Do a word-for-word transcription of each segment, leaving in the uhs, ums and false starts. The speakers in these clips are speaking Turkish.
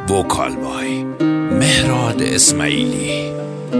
Vokal Boy Mehrad İsmaili.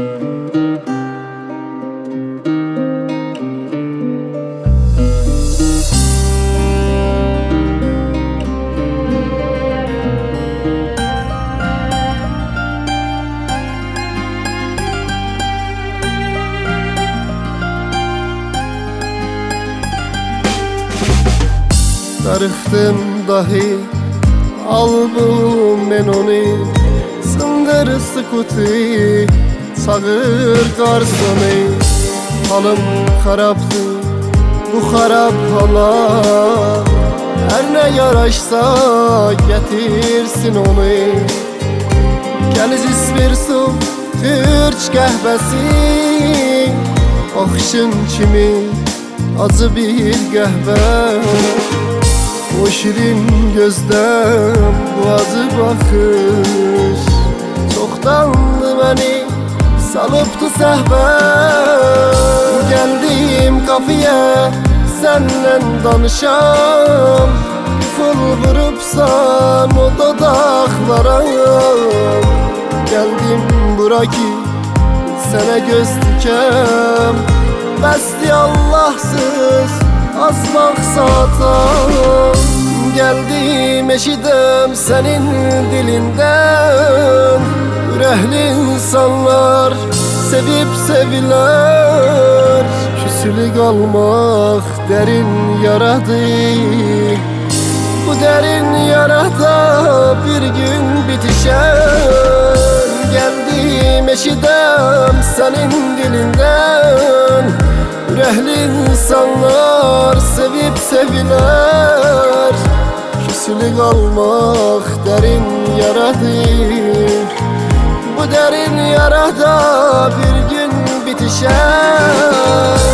Darıxdım dahi album men onu sındır sıkuti sağır garsonu. Halım xarabdı bu xarab hala, her ne yaraşsa getirsin onu. Gəliz ismirsun türk qəhbəsi, baxışın kimi acı bir qəhbə. O şirin gözden bu acı bakış çoktandı beni salıptı səhvə. Geldim kafeye senden danışam, fıl vurupsan o dodaklara. Geldim bura ki sana göz dikem, bəsdi Allahsız az maksatan. Geldim eşidem senin dilinden, ürehli insanlar sevip seviler. Küsülü kalmak derin yaradı, bu derin yarada bir gün bitişer. Geldim eşidem senin dilinden, ürehli insanlar sevip seviler. Küsülü kalmak derin yaradı, bu derin yarada bir gün bitişer.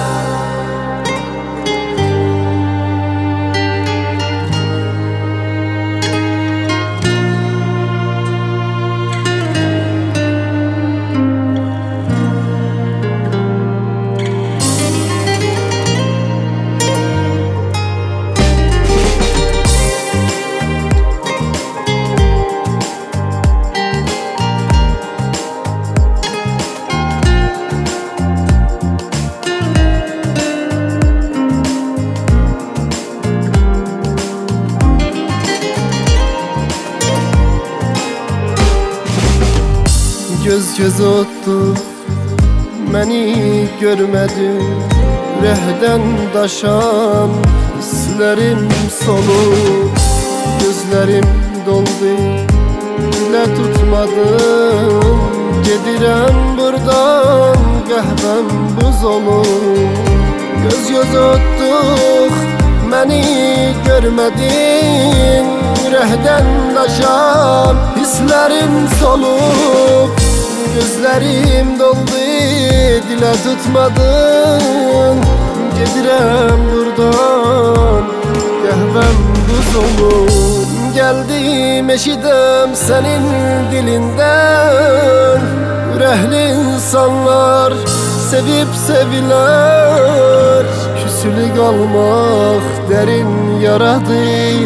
Göz göz ottu beni görmedin, rehden daşan hislerim sonu. Gözlerim doldu dile tutmadım, gedirem buradan qəhvəm buz olur. Göz göz ottuk beni görmedin, rehden daşan hislerim solup. Gözlerim doldu dile tutmadın, gedirem buradan qəhvəm buz olur. Geldim eşidem senin dilinden, ürehli insanlar sevip seviler. Küsülü kalmak derin yaradı,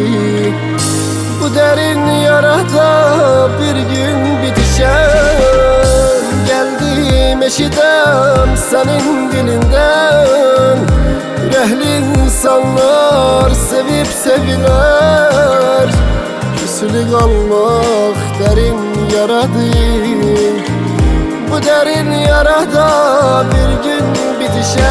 bu derin yarada bir gün bitişer. Geldim eşidem senin dilinden, ürehli insanlar sevip seviler. Küsülü kalmak derin yaradı, bu derin yarada bir gün bitişer.